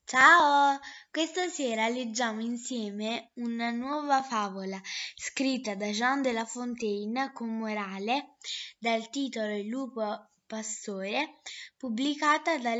Ciao! Questa sera leggiamo insieme una nuova favola scritta da Jean de La Fontaine con morale dal titolo Il lupo pastore, pubblicata da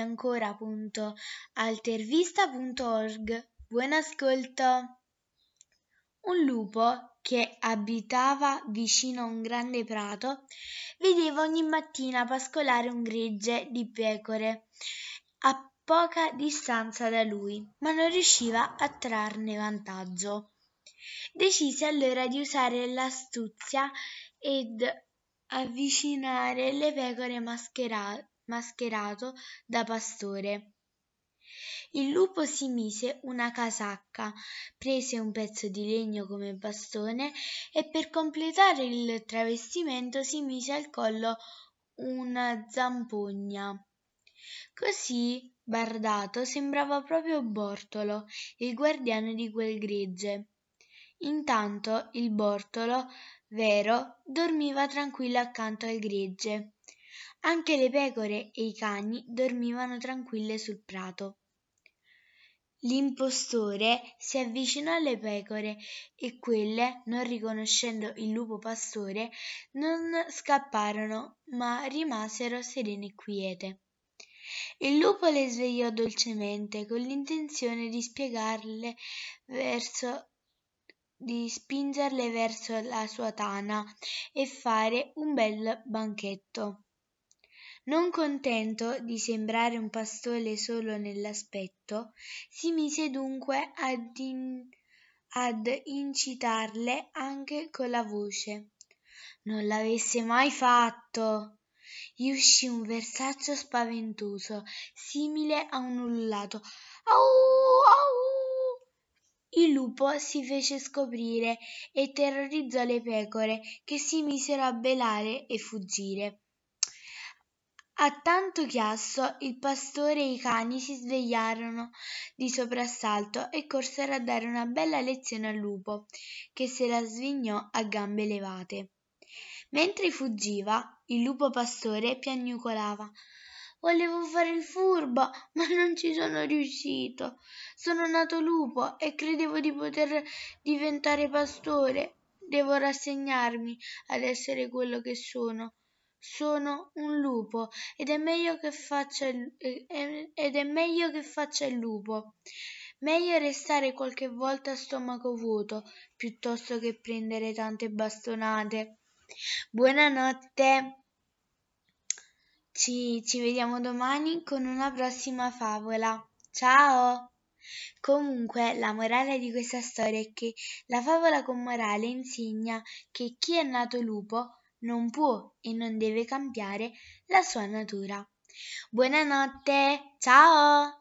leggimiancora.altervista.org. Buon ascolto! Un lupo che abitava vicino a un grande prato vedeva ogni mattina pascolare un gregge di pecore a poca distanza da lui, ma non riusciva a trarne vantaggio. Decise allora di usare l'astuzia ed avvicinare le pecore mascherato da pastore. Il lupo si mise una casacca, prese un pezzo di legno come bastone e per completare il travestimento si mise al collo una zampogna. Così bardato sembrava proprio Bortolo, il guardiano di quel gregge. Intanto il Bortolo, vero, dormiva tranquillo accanto al gregge. Anche le pecore e i cani dormivano tranquille sul prato. L'impostore si avvicinò alle pecore e quelle, non riconoscendo il lupo pastore, non scapparono, ma rimasero serene e quiete. Il lupo le svegliò dolcemente con l'intenzione di spingerle verso la sua tana e fare un bel banchetto. Non contento di sembrare un pastore solo nell'aspetto, si mise dunque ad incitarle anche con la voce. Non l'avesse mai fatto! Gli uscì un versaccio spaventoso, simile a un ululato. Au, au! Il lupo si fece scoprire e terrorizzò le pecore, che si misero a belare e fuggire. A tanto chiasso il pastore e i cani si svegliarono di soprassalto e corsero a dare una bella lezione al lupo, che se la svignò a gambe levate. Mentre fuggiva, il lupo pastore piagnucolava. Volevo fare il furbo, ma non ci sono riuscito. Sono nato lupo e credevo di poter diventare pastore. Devo rassegnarmi ad essere quello che sono. Sono un lupo ed è meglio che faccia il lupo. Meglio restare qualche volta a stomaco vuoto piuttosto che prendere tante bastonate. Buonanotte. Ci vediamo domani con una prossima favola. Ciao! Comunque, la morale di questa storia è che la favola con morale insegna che chi è nato lupo non può e non deve cambiare la sua natura. Buonanotte, ciao!